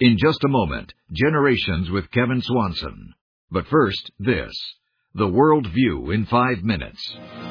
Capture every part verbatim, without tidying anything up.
In just a moment, Generations with Kevin Swanson. But first, this. The World View in five minutes.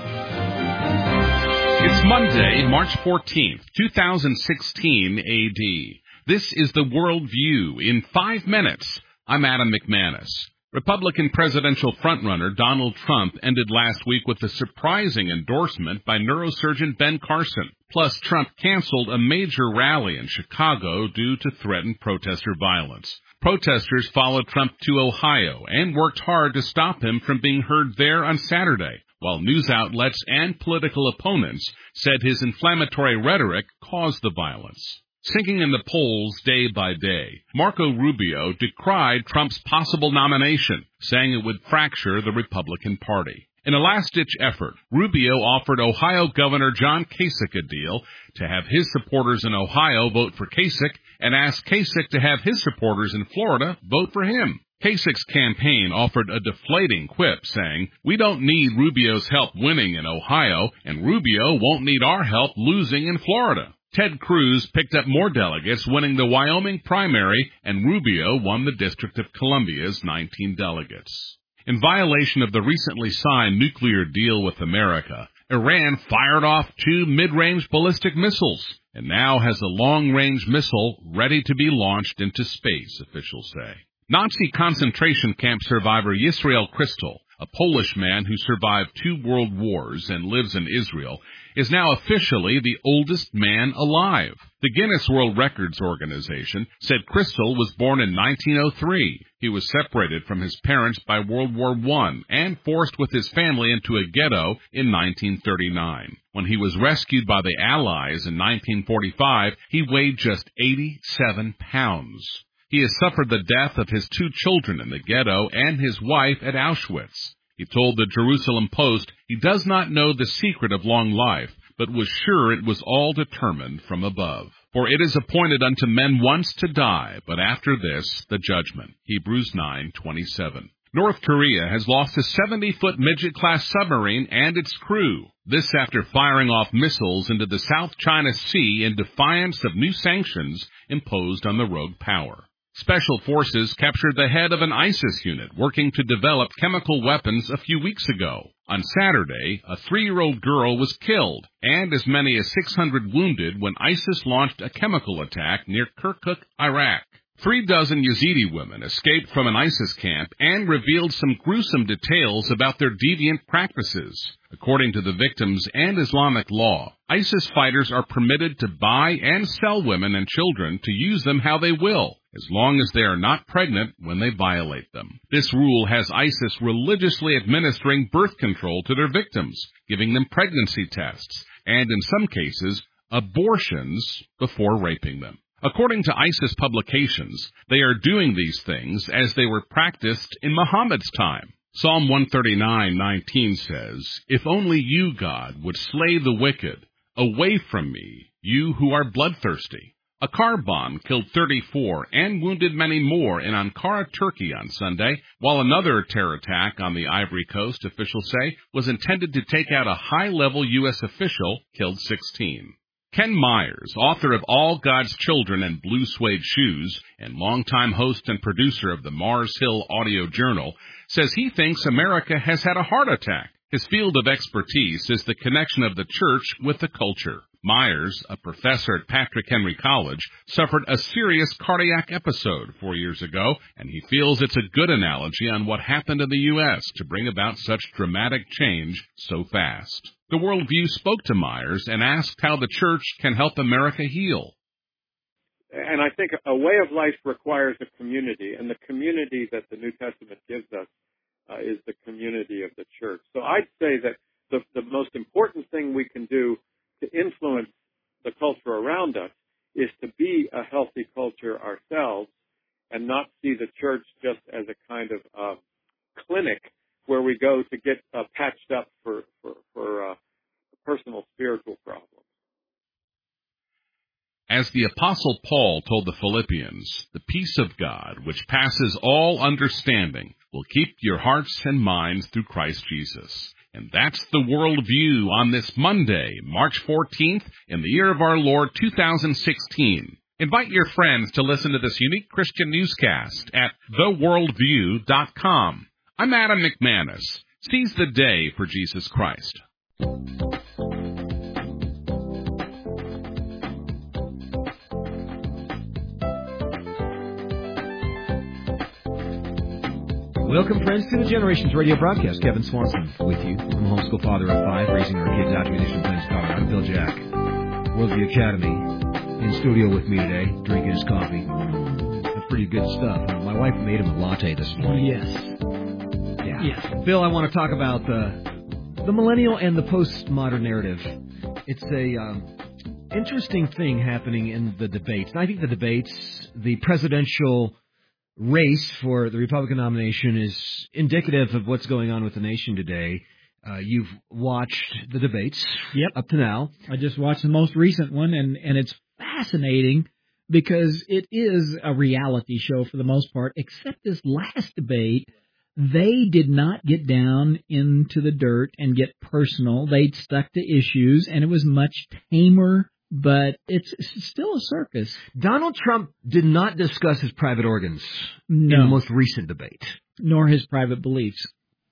It's Monday, March fourteenth, two thousand sixteen A D. This is The World View in five minutes. I'm Adam McManus. Republican presidential frontrunner Donald Trump ended last week with a surprising endorsement by neurosurgeon Ben Carson. Plus, Trump canceled a major rally in Chicago due to threatened protester violence. Protesters followed Trump to Ohio and worked hard to stop him from being heard there on Saturday, while news outlets and political opponents said his inflammatory rhetoric caused the violence. Sinking in the polls day by day, Marco Rubio decried Trump's possible nomination, saying it would fracture the Republican Party. In a last-ditch effort, Rubio offered Ohio Governor John Kasich a deal to have his supporters in Ohio vote for Kasich and ask Kasich to have his supporters in Florida vote for him. Kasich's campaign offered a deflating quip saying, "We don't need Rubio's help winning in Ohio, and Rubio won't need our help losing in Florida." Ted Cruz picked up more delegates, winning the Wyoming primary, and Rubio won the District of Columbia's nineteen delegates. In violation of the recently signed nuclear deal with America, Iran fired off two mid-range ballistic missiles and now has a long-range missile ready to be launched into space, officials say. Nazi concentration camp survivor Yisrael Kristol, a Polish man who survived two world wars and lives in Israel, is now officially the oldest man alive. The Guinness World Records organization said Kristol was born in nineteen oh three. He was separated from his parents by World War One and forced with his family into a ghetto in nineteen thirty-nine. When he was rescued by the Allies in nineteen forty-five, he weighed just eighty-seven pounds. He has suffered the death of his two children in the ghetto and his wife at Auschwitz. He told the Jerusalem Post he does not know the secret of long life, but was sure it was all determined from above. For it is appointed unto men once to die, but after this the judgment. Hebrews nine twenty-seven. North Korea has lost a seventy-foot midget-class submarine and its crew. This after firing off missiles into the South China Sea in defiance of new sanctions imposed on the rogue power. Special forces captured the head of an ISIS unit working to develop chemical weapons a few weeks ago. On Saturday, a three-year-old girl was killed and as many as six hundred wounded when ISIS launched a chemical attack near Kirkuk, Iraq. Three dozen Yazidi women escaped from an ISIS camp and revealed some gruesome details about their deviant practices. According to the victims and Islamic law, ISIS fighters are permitted to buy and sell women and children to use them how they will, as long as they are not pregnant when they violate them. This rule has ISIS religiously administering birth control to their victims, giving them pregnancy tests, and in some cases, abortions before raping them. According to ISIS publications, they are doing these things as they were practiced in Muhammad's time. Psalm one thirty-nine nineteen says, "If only you, God, would slay the wicked, away from me, you who are bloodthirsty." A car bomb killed thirty-four and wounded many more in Ankara, Turkey on Sunday, while another terror attack on the Ivory Coast, officials say, was intended to take out a high-level U S official, killed sixteen. Ken Myers, author of All God's Children and Blue Suede Shoes, and longtime host and producer of the Mars Hill Audio Journal, says he thinks America has had a heart attack. His field of expertise is the connection of the church with the culture. Myers, a professor at Patrick Henry College, suffered a serious cardiac episode four years ago, and he feels it's a good analogy on what happened in the U S to bring about such dramatic change so fast. The Worldview spoke to Myers and asked how the church can help America heal. And I think a way of life requires a community, and the community that the New Testament gives us uh, is the community of the church. So I'd say that the, the most important thing we can do to influence the culture around us is to be a healthy culture ourselves and not see the church just as a kind of uh, clinic where we go to get uh, patched up for, for, for uh, personal spiritual problems. As the Apostle Paul told the Philippians, the peace of God, which passes all understanding, will keep your hearts and minds through Christ Jesus. And that's the Worldview on this Monday, March fourteenth, in the year of our Lord two thousand sixteen. Invite your friends to listen to this unique Christian newscast at the worldview dot com. I'm Adam McManus. Seize the day for Jesus Christ. Welcome, friends, to the Generations Radio broadcast. Kevin Swanson with you. I'm a homeschool father of five, raising our kids out to Mission Plains, Colorado. Bill Jack, Worldview Academy, in studio with me today, drinking his coffee. That's pretty good stuff. My wife made him a latte this morning. Yes. Yeah. Yes. Bill, I want to talk about the the millennial and the postmodern narrative. It's a um, interesting thing happening in the debates. And I think the debates, the presidential race for the Republican nomination is indicative of what's going on with the nation today. Uh, you've watched the debates Yep. up to now. I just watched the most recent one, and, and it's fascinating because it is a reality show for the most part, except this last debate. They did not get down into the dirt and get personal. They'd stuck to issues, and it was much tamer, but it's still a circus. Donald Trump did not discuss his private organs No. in the most recent debate. Nor his private beliefs.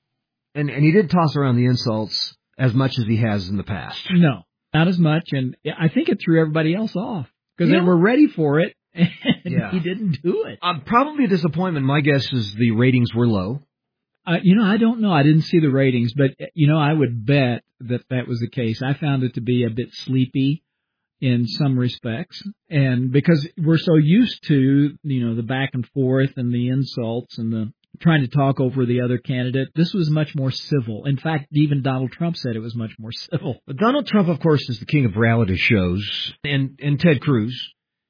And and he did toss around the insults as much as he has in the past. No, not as much, and I think it threw everybody else off because Yeah. they were ready for it, and Yeah. he didn't do it. Uh, probably a disappointment. My guess is the ratings were low. Uh, you know, I don't know. I didn't see the ratings, but, you know, I would bet that that was the case. I found it to be a bit sleepy in some respects, and because we're so used to, you know, the back and forth and the insults and the trying to talk over the other candidate, this was much more civil. In fact, even Donald Trump said it was much more civil. But Donald Trump, of course, is the king of reality shows, and and Ted Cruz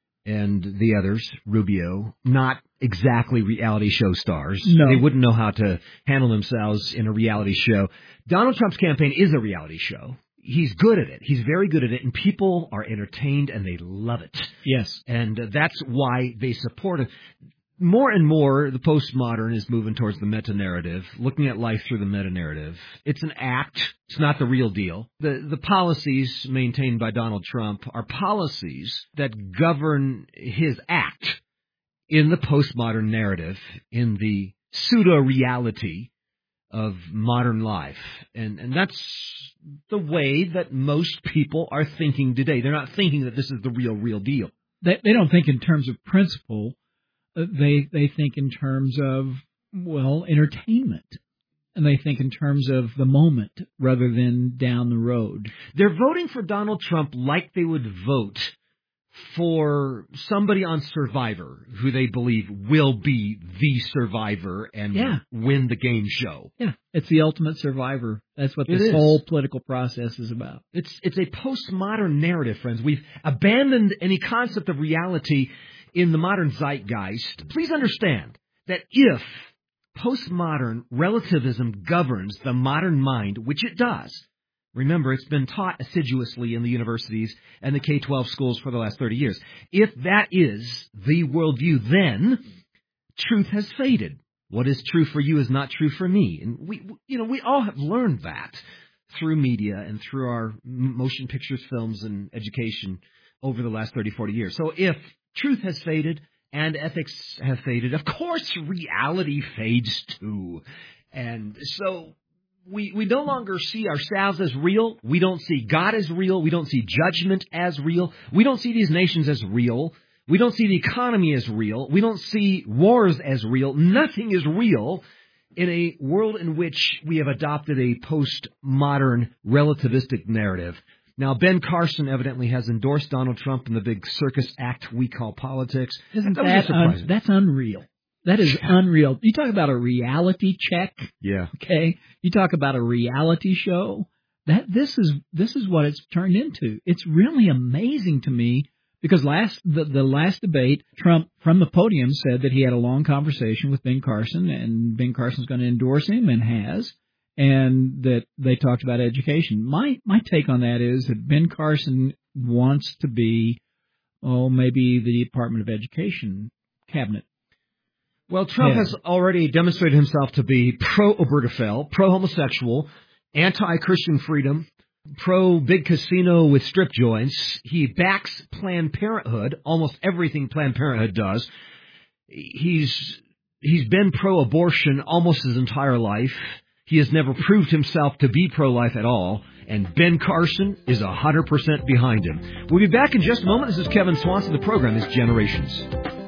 and the others, Rubio, not exactly reality show stars. No. They wouldn't know how to handle themselves in a reality show. Donald Trump's campaign is a reality show. He's good at it. He's very good at it, and people are entertained, and they love it. Yes. And uh, that's why they support it. More and more, the postmodern is moving towards the meta-narrative, looking at life through the meta-narrative. It's an act. It's not the real deal. The the policies maintained by Donald Trump are policies that govern his act in the postmodern narrative, in the pseudo-reality of modern life. And and that's the way that most people are thinking today. They're not thinking that this is the real, real deal. They, they don't think in terms of principle. Uh, They they think in terms of, well, entertainment. And they think in terms of the moment rather than down the road. They're voting for Donald Trump like they would vote for somebody on Survivor who they believe will be the survivor and Yeah. win the game show. Yeah, it's the ultimate survivor. That's what It this is. whole political process is about. It's it's a postmodern narrative, friends. We've abandoned any concept of reality in the modern zeitgeist. Please understand that if postmodern relativism governs the modern mind, which it does, remember, it's been taught assiduously in the universities and the K twelve schools for the last thirty years. If that is the worldview, then truth has faded. What is true for you is not true for me. And we, you know, we all have learned that through media and through our motion pictures, films, and education over the last thirty, forty years. So if truth has faded and ethics have faded, of course reality fades too. And so we we no longer see ourselves as real. We don't see God as real. We don't see judgment as real. We don't see these nations as real. We don't see the economy as real. We don't see wars as real. Nothing is real in a world in which we have adopted a postmodern relativistic narrative. Now, Ben Carson evidently has endorsed Donald Trump in the big circus act we call politics. Isn't That was that surprising. un- that's unreal? That is unreal. You talk about a reality check, Yeah. okay? You talk about a reality show. That this is this is what it's turned into. It's really amazing to me because last the, the last debate, Trump from the podium said that he had a long conversation with Ben Carson, and Ben Carson's going to endorse him and has. And that they talked about education. My my take on that is that Ben Carson wants to be, oh, maybe the Department of Education cabinet. Well, Trump Yeah. has already demonstrated himself to be pro-Obergefell, pro-homosexual, anti-Christian freedom, pro big casino with strip joints. He backs Planned Parenthood, almost everything Planned Parenthood does. He's he's been pro-abortion almost his entire life. He has never proved himself to be pro-life at all. And Ben Carson is one hundred percent behind him. We'll be back in just a moment. This is Kevin Swanson. The program is Generations.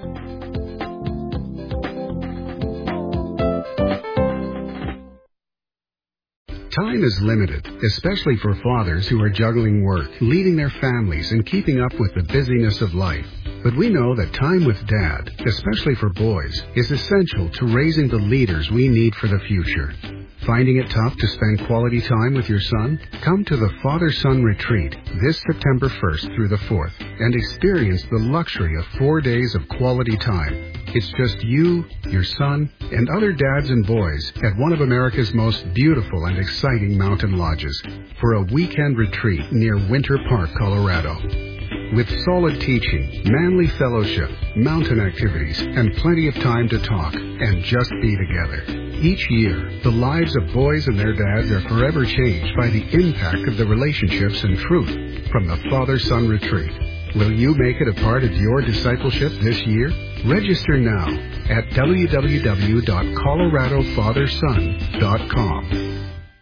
Time is limited, especially for fathers who are juggling work, leading their families, and keeping up with the busyness of life. But we know that time with Dad, especially for boys, is essential to raising the leaders we need for the future. Finding it tough to spend quality time with your son? Come to the Father-Son Retreat this September first through the fourth and experience the luxury of four days of quality time. It's just you, your son, and other dads and boys at one of America's most beautiful and exciting mountain lodges for a weekend retreat near Winter Park, Colorado. With solid teaching, manly fellowship, mountain activities, and plenty of time to talk and just be together. Each year, the lives of boys and their dads are forever changed by the impact of the relationships and truth from the Father-Son Retreat. Will you make it a part of your discipleship this year? Register now at w w w dot colorado father son dot com.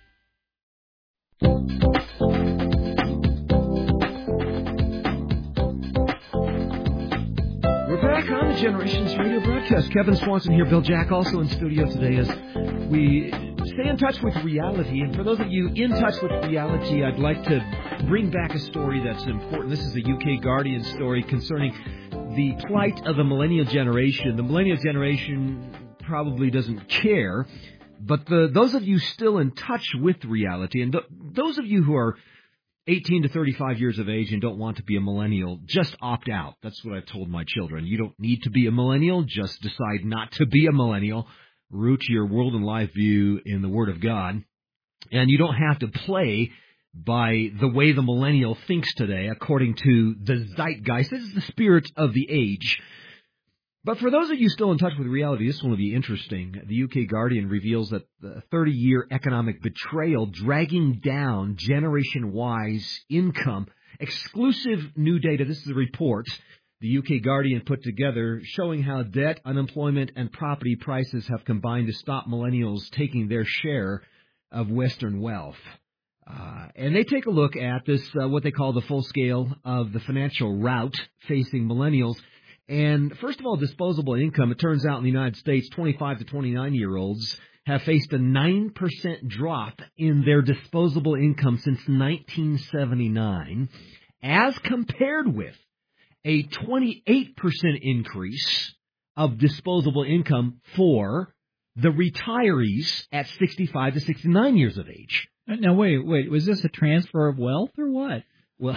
Back on the Generations Radio broadcast. Kevin Swanson here, Bill Jack also in studio today as we stay in touch with reality. And for those of you in touch with reality, I'd like to bring back a story that's important. This is a U K Guardian story concerning the plight of the millennial generation. The millennial generation probably doesn't care, but the, those of you still in touch with reality, and th- those of you who are eighteen to thirty-five years of age and don't want to be a millennial, just opt out. That's what I've told my children. You don't need to be a millennial. Just decide not to be a millennial. Root your world and life view in the Word of God. And you don't have to play by the way the millennial thinks today, according to the zeitgeist. This is the spirit of the age. But for those of you still in touch with reality, this one will be interesting. The U K Guardian reveals that the thirty-year economic betrayal dragging down Generation Y's income. Exclusive new data. This is a report the U K Guardian put together showing how debt, unemployment, and property prices have combined to stop millennials taking their share of Western wealth. Uh, and they take a look at this, uh, what they call the full scale of the financial rout facing millennials. And first of all, disposable income. It turns out in the United States, twenty-five to twenty-nine-year-olds have faced a nine percent drop in their disposable income since nineteen seventy-nine, as compared with a twenty-eight percent increase of disposable income for the retirees at sixty-five to sixty-nine years of age. Now, wait, wait. Was this a transfer of wealth or what? Well,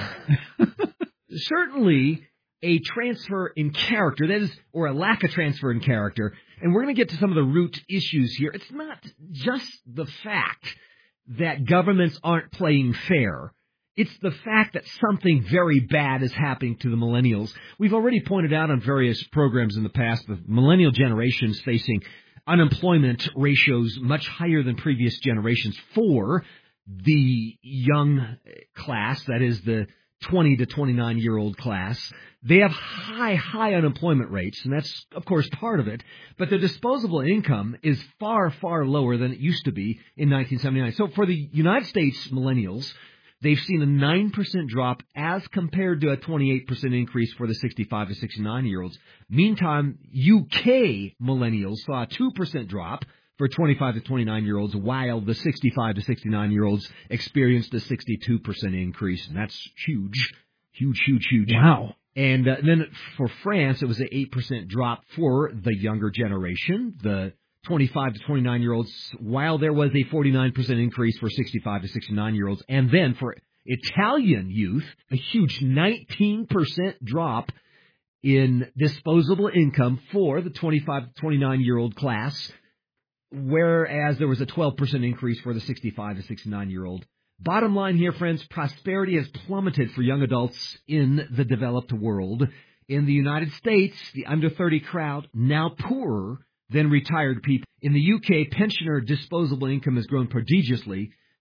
certainly a transfer in character, that is, or a lack of transfer in character. And we're going to get to some of the root issues here. It's not just the fact that governments aren't playing fair. It's the fact that something very bad is happening to the millennials. We've already pointed out on various programs in the past the millennial generations facing unemployment ratios much higher than previous generations for the young class, that is the twenty to twenty-nine-year-old class. They have high, high unemployment rates, and that's, of course, part of it. But their disposable income is far, far lower than it used to be in nineteen seventy-nine. So for the United States millennials, they've seen a nine percent drop as compared to a twenty-eight percent increase for the sixty-five to sixty-nine-year-olds. Meantime, U K millennials saw a two percent drop for twenty-five to twenty-nine-year-olds, while the sixty-five to sixty-nine-year-olds experienced a sixty-two percent increase. And that's huge, huge, huge, huge. Wow. And uh, then for France, it was an eight percent drop for the younger generation, the twenty-five to twenty-nine-year-olds, while there was a forty-nine percent increase for sixty-five to sixty-nine-year-olds. And then for Italian youth, a huge nineteen percent drop in disposable income for the twenty-five to twenty-nine-year-old class, whereas there was a twelve percent increase for the sixty-five to sixty-nine-year-old. Bottom line here, friends, prosperity has plummeted for young adults in the developed world. In the United States, the under thirty crowd now poorer than retired people. In the U K, pensioner disposable income has grown prodigiously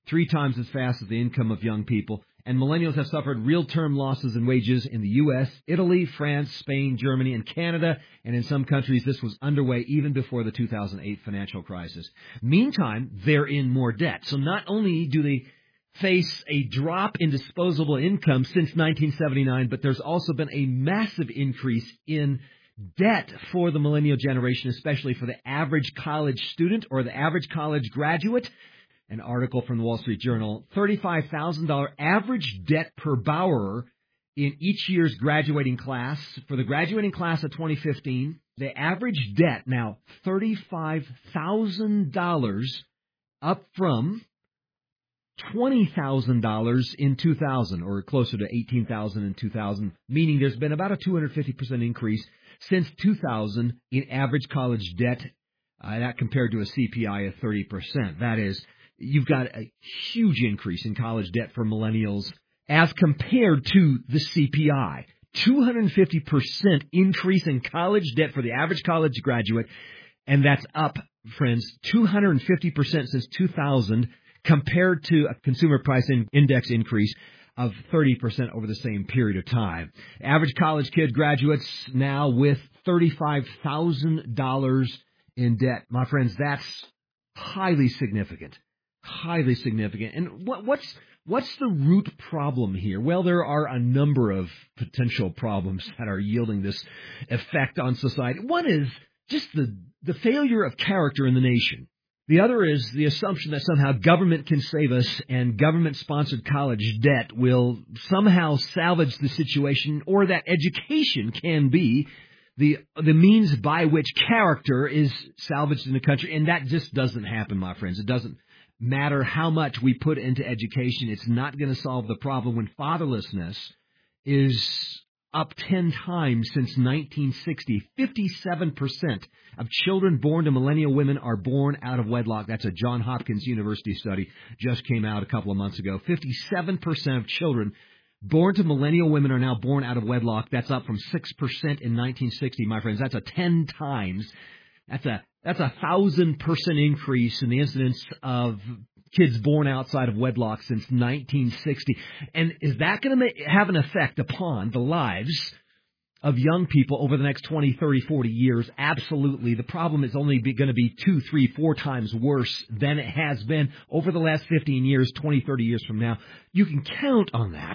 three times as fast as the income of young people. And millennials have suffered real-term losses in wages in the U S, Italy, France, Spain, Germany, and Canada. And in some countries, this was underway even before the two thousand eight financial crisis. Meantime, they're in more debt. So not only do they face a drop in disposable income since nineteen seventy-nine, but there's also been a massive increase in debt for the millennial generation, especially for the average college student or the average college graduate. An article from the Wall Street Journal, thirty-five thousand dollars average debt per borrower in each year's graduating class. For the graduating class of twenty fifteen, the average debt now thirty-five thousand dollars, up from twenty thousand dollars in two thousand, or closer to eighteen thousand dollars in two thousand, meaning there's been about a two hundred fifty percent increase since two thousand in average college debt, uh, that compared to a C P I of thirty percent. That is, you've got a huge increase in college debt for millennials as compared to the C P I. two hundred fifty percent increase in college debt for the average college graduate, and that's up, friends, two hundred fifty percent since two thousand, compared to a consumer price index increase of thirty percent over the same period of time. Average college kid graduates now with thirty-five thousand dollars in debt. My friends, that's highly significant. Highly significant. And what, what's what's the root problem here? Well, there are a number of potential problems that are yielding this effect on society. One is just the, the failure of character in the nation. The other is the assumption that somehow government can save us and government-sponsored college debt will somehow salvage the situation, or that education can be the the means by which character is salvaged in the country. And that just doesn't happen, my friends. It doesn't matter how much we put into education. It's not going to solve the problem when fatherlessness is up ten times since nineteen sixty. fifty-seven percent of children born to millennial women are born out of wedlock. That's a Johns Hopkins University study, just came out a couple of months ago. fifty-seven percent of children born to millennial women are now born out of wedlock. That's up from six percent in nineteen sixty, my friends. That's a ten times. That's a that's a thousand percent increase in the incidence of kids born outside of wedlock since nineteen sixty. And is that going to have an effect upon the lives of young people over the next twenty, thirty, forty years? Absolutely. The problem is only going to be two, three, four times worse than it has been over the last fifteen years, twenty, thirty years from now. You can count on that.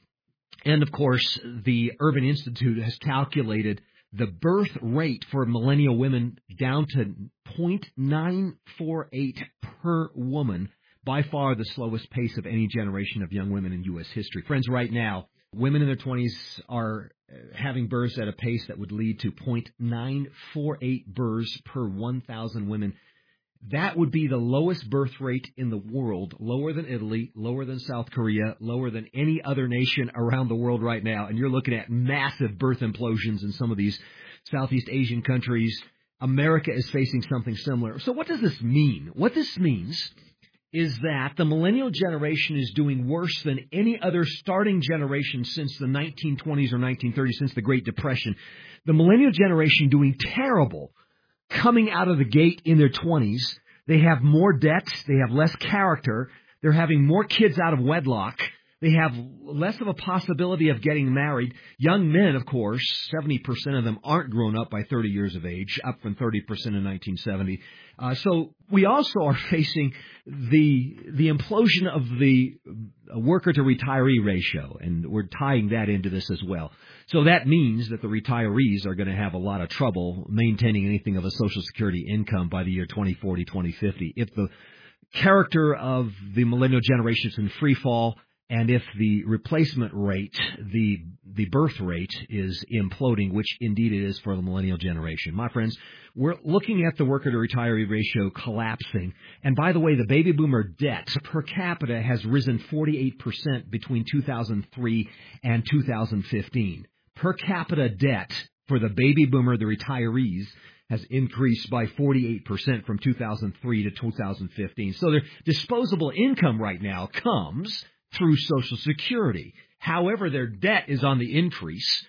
And, of course, the Urban Institute has calculated the birth rate for millennial women down to zero point nine four eight per woman, by far the slowest pace of any generation of young women in U S history. Friends, right now, women in their twenties are having births at a pace that would lead to zero point nine four eight births per one thousand women. That would be the lowest birth rate in the world, lower than Italy, lower than South Korea, lower than any other nation around the world right now. And you're looking at massive birth implosions in some of these Southeast Asian countries. America is facing something similar. So what does this mean? What this means is that the millennial generation is doing worse than any other starting generation since the nineteen twenties or nineteen thirties, since the Great Depression. The millennial generation doing terrible coming out of the gate in their twenties. They have more debt. They have less character. They're having more kids out of wedlock. They have less of a possibility of getting married. Young men, of course, seventy percent of them aren't grown up by thirty years of age, up from thirty percent in nineteen seventy. Uh, so we also are facing the the implosion of the worker-to-retiree ratio, and we're tying that into this as well. So that means that the retirees are going to have a lot of trouble maintaining anything of a Social Security income by the year twenty forty, twenty fifty. If the character of the millennial generation is in free fall, and if the replacement rate, the the birth rate, is imploding, which indeed it is for the millennial generation. My friends, we're looking at the worker-to-retiree ratio collapsing. And by the way, the baby boomer debt per capita has risen forty-eight percent between two thousand three and two thousand fifteen. Per capita debt for the baby boomer, the retirees, has increased by forty-eight percent from two thousand three to two thousand fifteen. So their disposable income right now comes through Social Security. However, their debt is on the increase.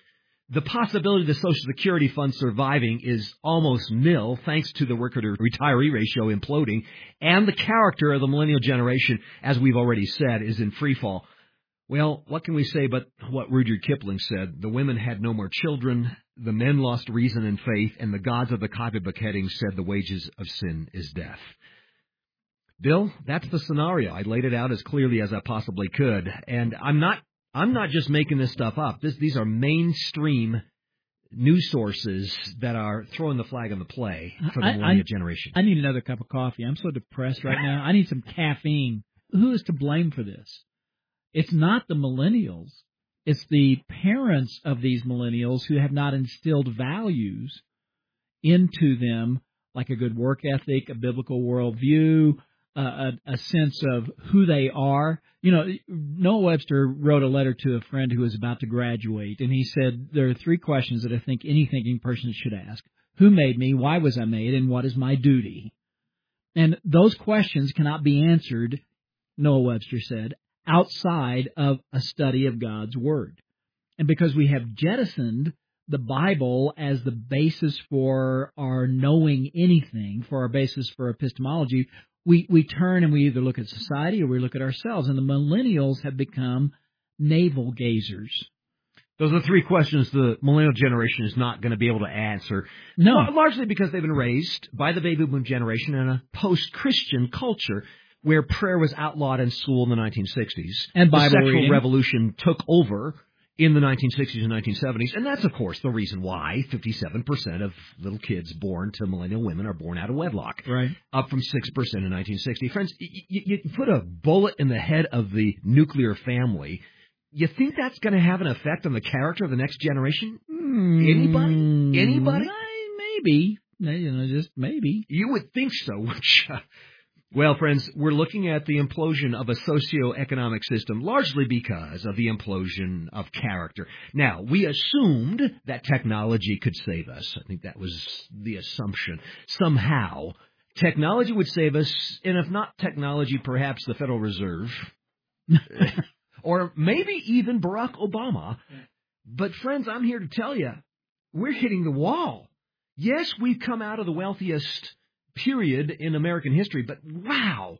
The possibility of the Social Security Fund surviving is almost nil, thanks to the worker-to-retiree ratio imploding, and the character of the millennial generation, as we've already said, is in freefall. Well, what can we say but what Rudyard Kipling said? The women had no more children, the men lost reason and faith, and the gods of the copybook heading said the wages of sin is death. Bill, that's the scenario. I laid it out as clearly as I possibly could, and I'm not I'm not just making this stuff up. This, these are mainstream news sources that are throwing the flag on the play for the I, millennial I, generation. I need another cup of coffee. I'm so depressed right now. I need some caffeine. Who is to blame for this? It's not the millennials. It's the parents of these millennials who have not instilled values into them, like a good work ethic, a biblical worldview, uh, a, a sense of who they are. You know, Noah Webster wrote a letter to a friend who was about to graduate, and he said, there are three questions that I think any thinking person should ask. Who made me? Why was I made? And what is my duty? And those questions cannot be answered, Noah Webster said, outside of a study of God's Word. And because we have jettisoned the Bible as the basis for our knowing anything, for our basis for epistemology, we, we turn and we either look at society or we look at ourselves. And the millennials have become navel gazers. Those are the three questions the millennial generation is not going to be able to answer. No. Largely because they've been raised by the baby boom generation in a post-Christian culture where prayer was outlawed in school in the nineteen sixties. And Bible the sexual reading. revolution took over in the nineteen sixties and nineteen seventies. And that's, of course, the reason why fifty-seven percent of little kids born to millennial women are born out of wedlock. Right. Up from six percent in nineteen sixty. Friends, you, you put a bullet in the head of the nuclear family. You think that's going to have an effect on the character of the next generation? Mm, Anybody? Anybody? Maybe. You know, just maybe. You would think so, which... Uh, Well, friends, we're looking at the implosion of a socioeconomic system, largely because of the implosion of character. Now, we assumed that technology could save us. I think that was the assumption. Somehow, technology would save us, and if not technology, perhaps the Federal Reserve, or maybe even Barack Obama. But, friends, I'm here to tell you, we're hitting the wall. Yes, we've come out of the wealthiest period in American history, but wow,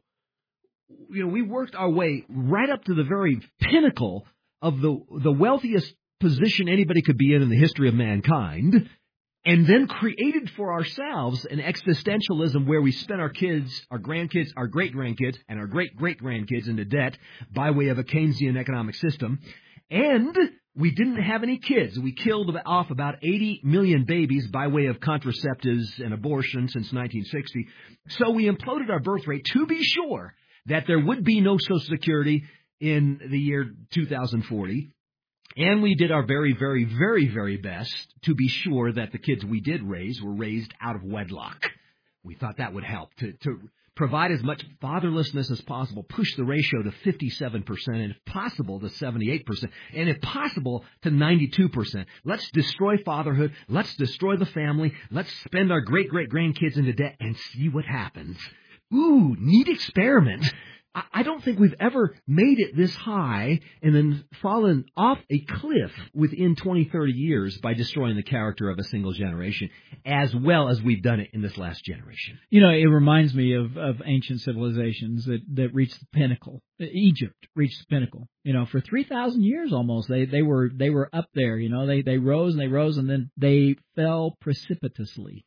you know, we worked our way right up to the very pinnacle of the the wealthiest position anybody could be in in the history of mankind, and then created for ourselves an existentialism where we spent our kids, our grandkids, our great-grandkids, and our great-great-grandkids into debt by way of a Keynesian economic system, and we didn't have any kids. We killed off about eighty million babies by way of contraceptives and abortion since nineteen sixty. So we imploded our birth rate to be sure that there would be no Social Security in the year two thousand forty. And we did our very, very, very, very best to be sure that the kids we did raise were raised out of wedlock. We thought that would help to, to provide as much fatherlessness as possible, push the ratio to fifty-seven percent, and if possible to seventy-eight percent, and if possible to ninety-two percent. Let's destroy fatherhood. Let's destroy the family. Let's spend our great-great-grandkids into debt and see what happens. Ooh, neat experiment. I don't think we've ever made it this high and then fallen off a cliff within twenty, thirty years by destroying the character of a single generation, as well as we've done it in this last generation. You know, it reminds me of, of ancient civilizations that, that reached the pinnacle. Egypt reached the pinnacle. You know, for three thousand years almost, they, they were they were up there. You know, they, they rose and they rose and then they fell precipitously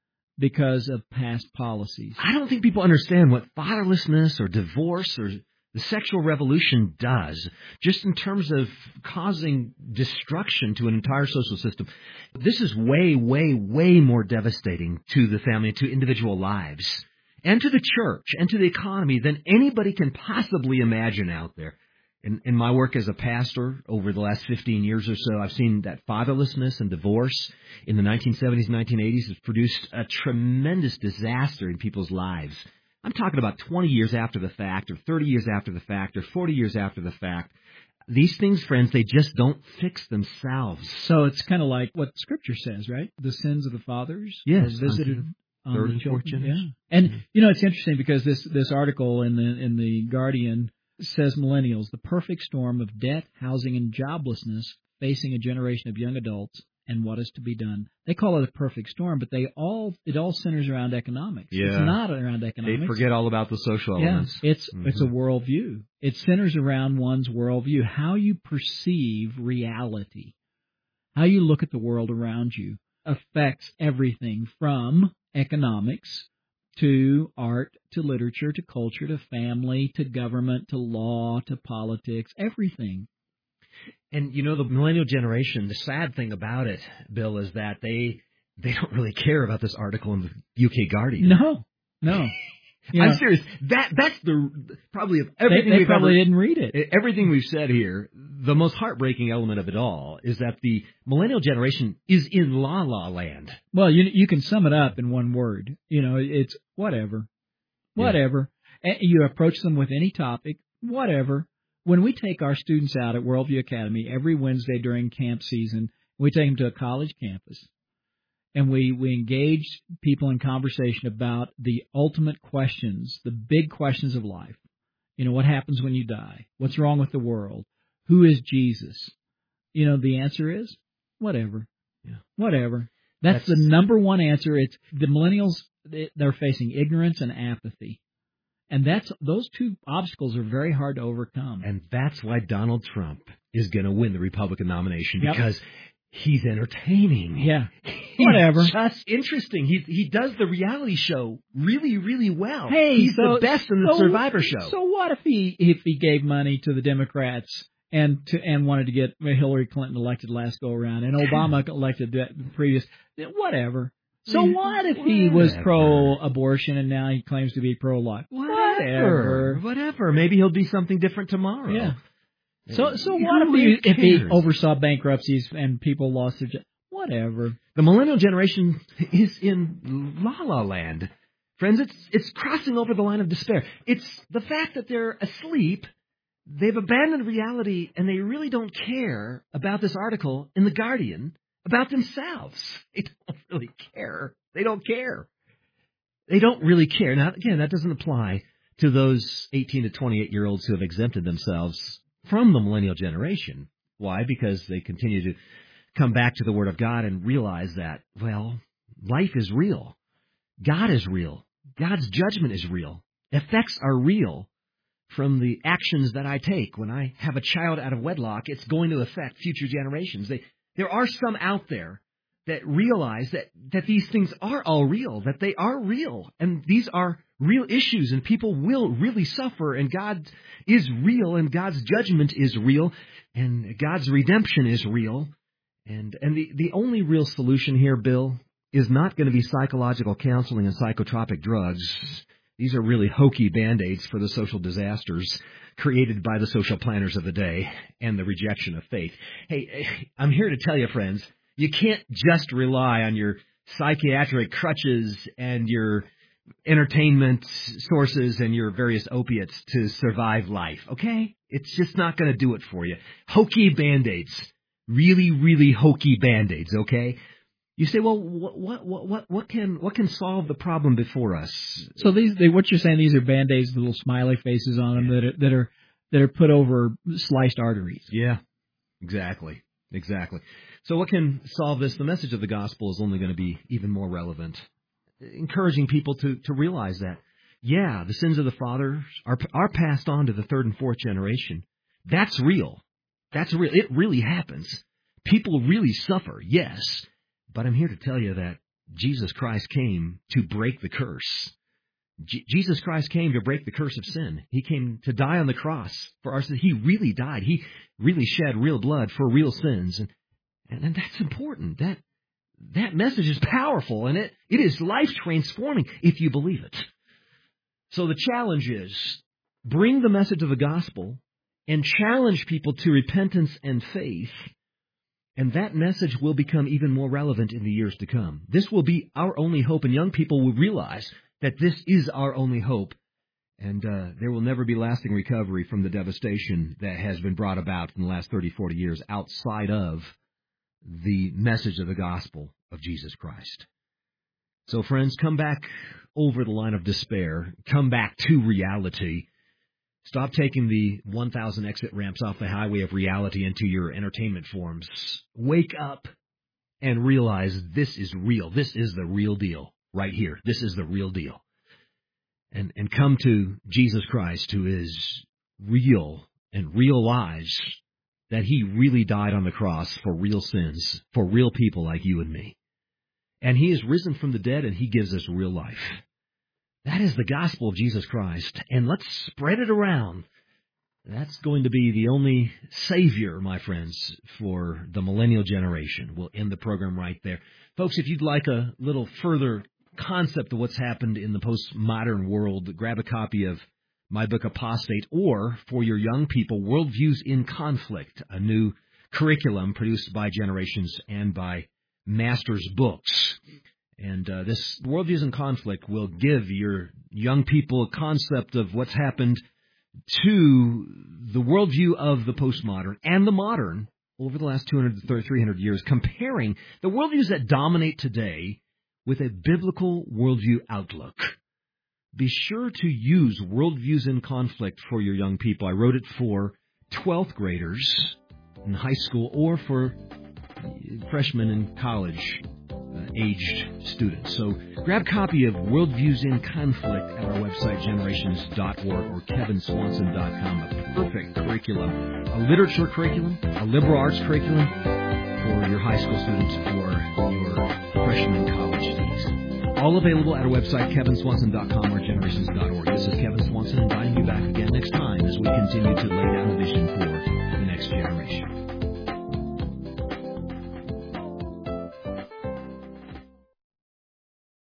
because of past policies. I don't think people understand what fatherlessness or divorce or the sexual revolution does, just in terms of causing destruction to an entire social system. This is way, way, way more devastating to the family, to individual lives, and to the church, and to the economy than anybody can possibly imagine out there. In, in my work as a pastor over the last fifteen years or so, I've seen that fatherlessness and divorce in the nineteen seventies and nineteen eighties has produced a tremendous disaster in people's lives. I'm talking about twenty years after the fact, or thirty years after the fact, or forty years after the fact. These things, friends, they just don't fix themselves. So it's kind of like what Scripture says, right? The sins of the fathers yes, are visited on third the and fourth children. generation. Yeah. And, you know, it's interesting because this, this article in the in the Guardian says millennials, the perfect storm of debt, housing, and joblessness facing a generation of young adults and what is to be done. They call it a perfect storm, but they all it all centers around economics. Yeah. It's not around economics. They forget all about the social yeah, elements. it's mm-hmm. it's a worldview. It centers around one's worldview, how you perceive reality, how you look at the world around you affects everything from economics to art, to literature, to culture, to family, to government, to law, to politics, everything. And, you know, the millennial generation, the sad thing about it, Bill, is that they they don't really care about this article in the U K Guardian. No, no. You I'm know, serious. That That's the probably of everything they, they we've probably ever, didn't read it. Everything we've said here, the most heartbreaking element of it all is that the millennial generation is in la-la land. Well, you you can sum it up in one word. You know, it's whatever. Whatever. Yeah. You approach them with any topic, whatever. When we take our students out at Worldview Academy every Wednesday during camp season, we take them to a college campus, and we, we engage people in conversation about the ultimate questions, the big questions of life. You know, what happens when you die? What's wrong with the world? Who is Jesus? You know, the answer is whatever. Yeah. Whatever. That's, That's the number one answer. It's the millennials, they're facing ignorance and apathy. And that's those two obstacles are very hard to overcome. And that's why Donald Trump is going to win the Republican nomination, yep. because he's entertaining. Yeah. He's Whatever. just interesting. He he does the reality show really, really well. Hey, he's so, the best in the so, Survivor show. So what if he if he gave money to the Democrats and to and wanted to get Hillary Clinton elected last go around and Obama elected the previous? Whatever. So what if he was pro-abortion and now he claims to be pro-life? Whatever. Whatever. Maybe he'll be something different tomorrow. Yeah. So so Who what if he, if he cares? oversaw bankruptcies and people lost their jobs? Whatever. The millennial generation is in la-la land. Friends, it's it's crossing over the line of despair. It's the fact that they're asleep, they've abandoned reality, and they really don't care about this article in The Guardian about themselves. They don't really care. They don't care. They don't really care. Now, again, that doesn't apply to those eighteen to twenty-eight-year-olds who have exempted themselves from the millennial generation. Why? Because they continue to come back to the Word of God and realize that, well, life is real. God is real. God's judgment is real. Effects are real from the actions that I take. When I have a child out of wedlock, it's going to affect future generations. They, there are some out there that realize that, that these things are all real, that they are real, and these are real issues, and people will really suffer, and God is real, and God's judgment is real, and God's redemption is real. And and the, the only real solution here, Bill, is not going to be psychological counseling and psychotropic drugs. These are really hokey Band-Aids for the social disasters created by the social planners of the day and the rejection of faith. Hey, I'm here to tell you, friends, you can't just rely on your psychiatric crutches and your entertainment sources and your various opiates to survive life, okay? It's just not going to do it for you. Hokey Band-Aids. Really, really hokey Band-Aids, okay? You say, well, what, what, what, what can, what can solve the problem before us? So these, they, what you're saying, these are Band-Aids, little smiley faces on them that are, that are, that are put over sliced arteries. Yeah, exactly, exactly. So what can solve this? The message of the gospel is only going to be even more relevant, encouraging people to, to realize that, yeah, the sins of the fathers are, are passed on to the third and fourth generation. That's real. That's real. It really happens. People really suffer, yes. But I'm here to tell you that Jesus Christ came to break the curse. J- Jesus Christ came to break the curse of sin. He came to die on the cross for our sins. He really died. He really shed real blood for real sins. And, and, and that's important. That that message is powerful, and it, it is life-transforming if you believe it. So the challenge is, bring the message of the gospel and challenge people to repentance and faith, and that message will become even more relevant in the years to come. This will be our only hope, and young people will realize that this is our only hope, and uh, there will never be lasting recovery from the devastation that has been brought about in the last thirty, forty years outside of the message of the gospel of Jesus Christ. So, friends, come back over the line of despair. Come back to reality. Stop taking the one thousand exit ramps off the highway of reality into your entertainment forms. Wake up and realize this is real. This is the real deal right here. This is the real deal. And and come to Jesus Christ, who is real, and realize that he really died on the cross for real sins, for real people like you and me. And he is risen from the dead, and he gives us real life. That is the gospel of Jesus Christ, and let's spread it around. That's going to be the only savior, my friends, for the millennial generation. We'll end the program right there. Folks, if you'd like a little further concept of what's happened in the postmodern world, grab a copy of my book, Apostate, or for your young people, Worldviews in Conflict, a new curriculum produced by Generations and by Masters Books. And uh, this Worldviews in Conflict will give your young people a concept of what's happened to the worldview of the postmodern and the modern over the last two hundred to three hundred years, comparing the worldviews that dominate today with a biblical worldview outlook. Be sure to use Worldviews in Conflict for your young people. I wrote it for twelfth graders in high school or for freshmen in college uh, aged students. So grab a copy of Worldviews in Conflict at our website, generations dot org or kevin swanson dot com. A perfect curriculum, a literature curriculum, a liberal arts curriculum for your high school students or your freshman college students. All available at our website, kevin swanson dot com or generations dot org. This is Kevin Swanson inviting you back again next time as we continue to lay down a vision for the next generation.